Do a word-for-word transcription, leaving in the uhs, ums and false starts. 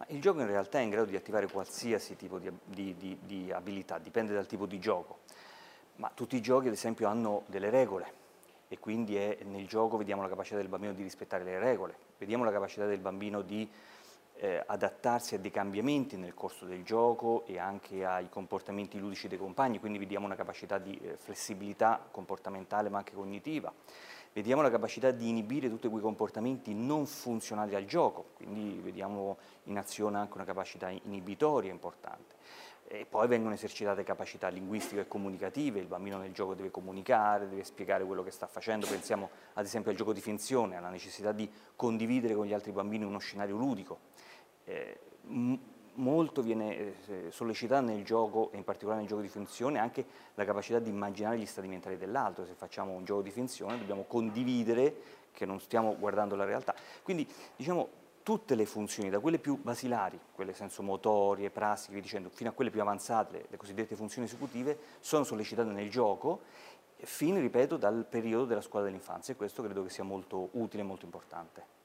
Ma il gioco in realtà è in grado di attivare qualsiasi tipo di, di, di, di abilità, dipende dal tipo di gioco, ma tutti i giochi ad esempio hanno delle regole e quindi è, nel gioco vediamo la capacità del bambino di rispettare le regole, vediamo la capacità del bambino di eh, adattarsi a dei cambiamenti nel corso del gioco e anche ai comportamenti ludici dei compagni, quindi vediamo una capacità di eh, flessibilità comportamentale ma anche cognitiva. Vediamo la capacità di inibire tutti quei comportamenti non funzionali al gioco, quindi vediamo in azione anche una capacità inibitoria importante. E poi vengono esercitate capacità linguistiche e comunicative, il bambino nel gioco deve comunicare, deve spiegare quello che sta facendo, pensiamo ad esempio al gioco di finzione, alla necessità di condividere con gli altri bambini uno scenario ludico. Eh, molto viene eh, sollecitata nel gioco, e in particolare nel gioco di finzione, anche la capacità di immaginare gli stati mentali dell'altro. Se facciamo un gioco di finzione dobbiamo condividere che non stiamo guardando la realtà. Quindi diciamo tutte le funzioni, da quelle più basilari, quelle sensomotorie, pratiche, dicendo, fino a quelle più avanzate, le, le cosiddette funzioni esecutive, sono sollecitate nel gioco, fin, ripeto, dal periodo della scuola dell'infanzia, e questo credo che sia molto utile e molto importante.